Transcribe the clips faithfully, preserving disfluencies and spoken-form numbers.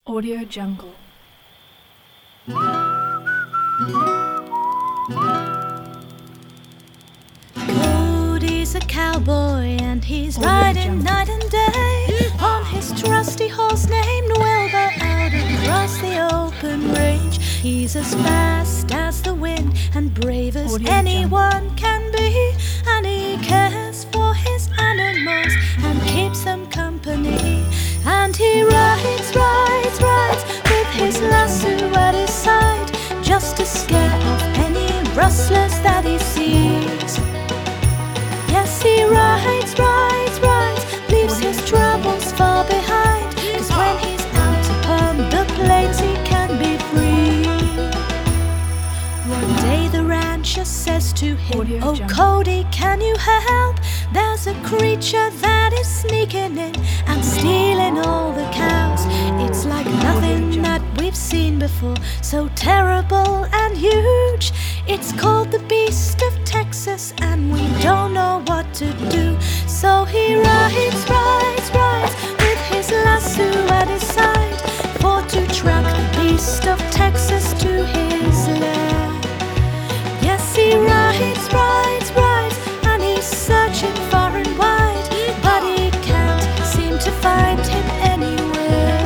Audio Jungle. Cody's a cowboy and he's Audio riding Jungle. Night and day on his trusty horse named Wilbur out across the open range. He's as fast as the wind and brave as Audio anyone Jungle. Can be, and he cares for his animals and keeps them company. And he rides, rides, rides with his lasso at his side, just to scare off any rustlers that he sees. Yes, he rides, rides, rides, leaves his troubles far behind, 'cause when he's out upon the plains he can be free. One day the rancher says to him, "Oh Cody, can you help? There's a creature that is sneaking in and stealing all the cows. It's like nothing that we've seen before, so terrible and huge. It's called the Beast of Texas and we don't know what to do." So he rides, rides, rides with his lasso at his side, for to track the Beast of Texas to his lair. Yes, he rides, rides, rides, and he's searching far and wide, but he can't seem to find him anywhere.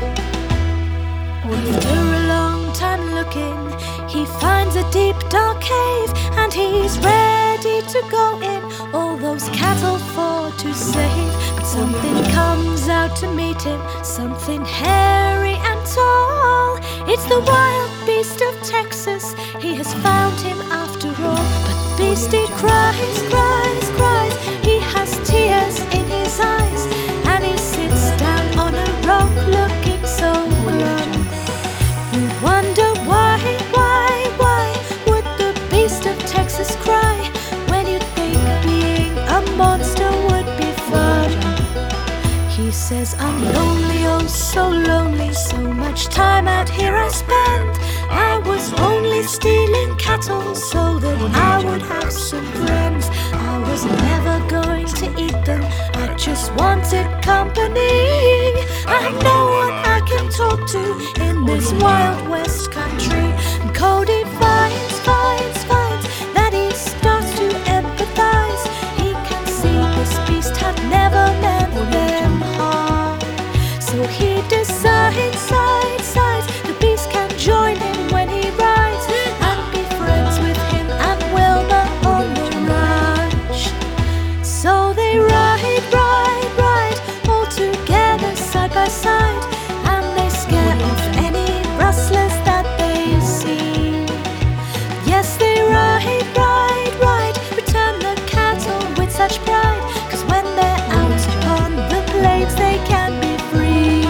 After a long time looking, he finds a deep dark cave, and he's ready to go in, all those cattle for to save. But something comes out to meet him, something hairy and tall. It's the wild Beast of Texas, he has found him after all. But Beastie cries, cries, cries, he has tears in his eyes, and he sits down on a rock looking so glum. You wonder why, why, why would the Beast of Texas cry, when you'd think being a monster would be fun? He says, "I'm lonely, oh so lonely, so much time out here I spent. I was only stealing cattle so that I would have some friends. I was never going to eat them, I just wanted company. I have no one I can talk to in this wild west country." And Cody finds, finds, finds that he starts to empathize. He can see this beast had never meant them harm. So he decides, sides, sides, the beast can join him when he rides, and be friends with him and Wilbur on the ranch. So they ride, ride, ride, all together side by side, and they scare off any rustlers that they see. Yes, they ride, ride, ride, return the cattle with such pride, 'cause when they're out upon the plains they can be free.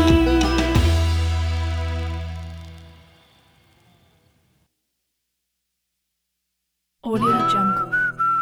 Audio Jungle.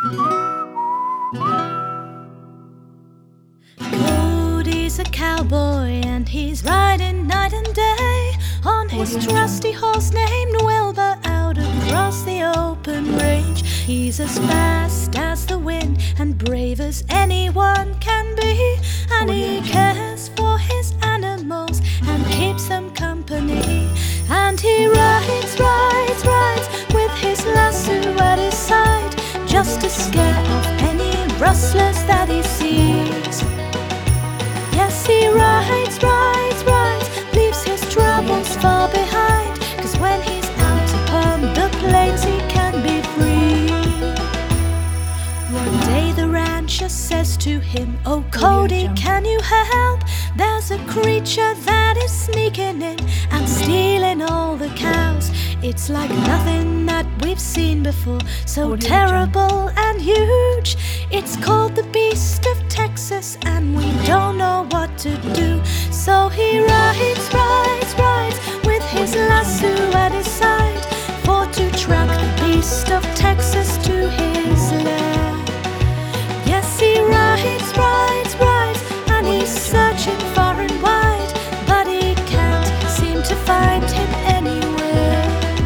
Cody's a cowboy and he's riding night and day on his Audio trusty Jungle. horse named Wilbur out across the open range. He's as fast as the wind and brave as anyone can be, and Audio he Jungle. cares for his animals and keeps them company. And he rides, rides, rides with his lasso at his side, just to scare off any rustlers that he sees. Yes, he rides, rides, rides, leaves his troubles far behind, 'cause when he's out upon the plains he can be free. One day the rancher says to him, "Oh Cody, can you help? There's a creature that is sneaking in and stealing all the cows. It's like nothing that we've seen before, so Audio terrible and huge. It's called the Beast of Texas and we don't know what to do." So he rides, rides, rides with his lasso at his side, for to track the Beast of Texas to his lair. Yes, he rides, rides, rides, and he's searching far and wide, but he can't seem to find him anywhere.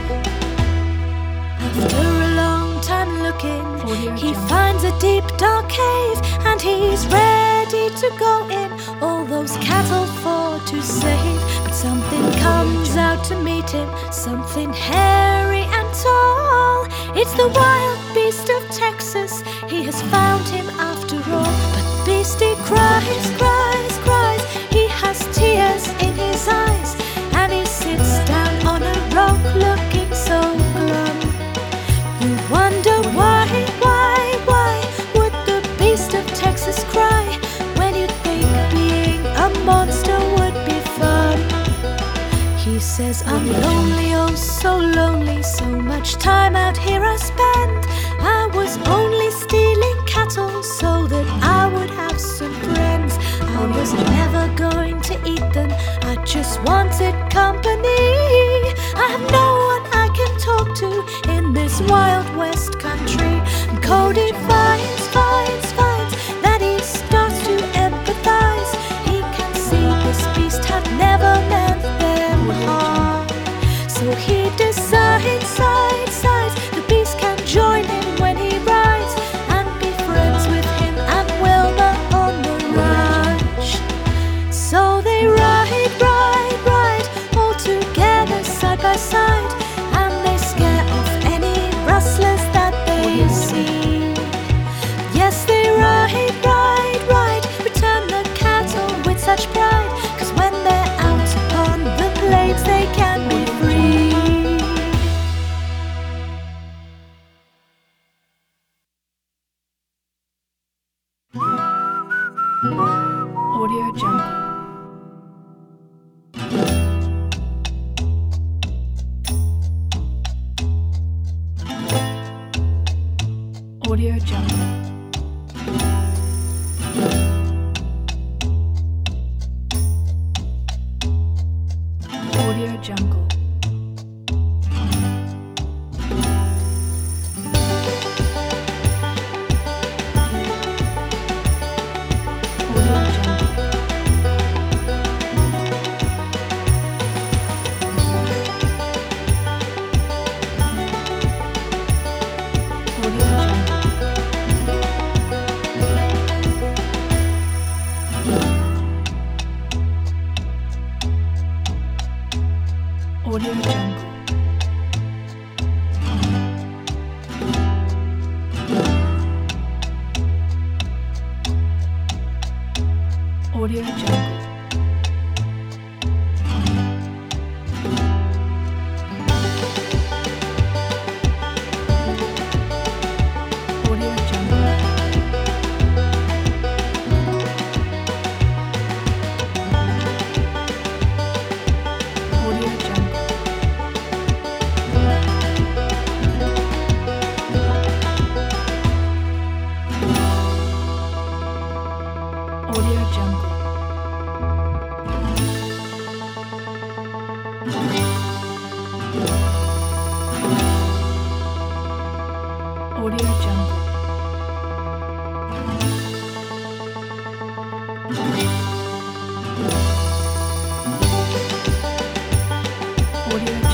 After a long time looking, Audio he Jungle. finds a deep dark cave, and he's ready to go in, all those cattle for to save. But something comes out to meet him, something hairy and tall. It's the wild beast of Texas, he has found him after all. But Beastie cries, cries, cries, he has tears in his eyes, and he sits down on a rock looking so glum. You wonder why, why, why would the beast of Texas cry when you think being a monster would be fun? He says, I'm lonely, oh so lonely, so much time out here I spend. I was only stealing cattle so that I would have some friends. I was never going to eat them, I just wanted company. I have no one I can talk to in this wild west country. And Cody finds, finds, finds that he starts to empathize. He can see this beast had never meant them harm. So he decides, sides, sides, the beast can join him when he rides, and be friends with him and Wilma on the ranch. So they ride, ride, ride, all together side by side, and they scare off any rustlers that they see. Yes, they ride, ride, ride, return the cattle with such pride, 'cause when they're out upon the plains they can be free. Audio Jungle. Audio Jungle. Audio Jungle. Audio Jungle. Audio Jungle. Audio Jungle. Audio Jungle. Audio Jungle. Audio Jungle. Audio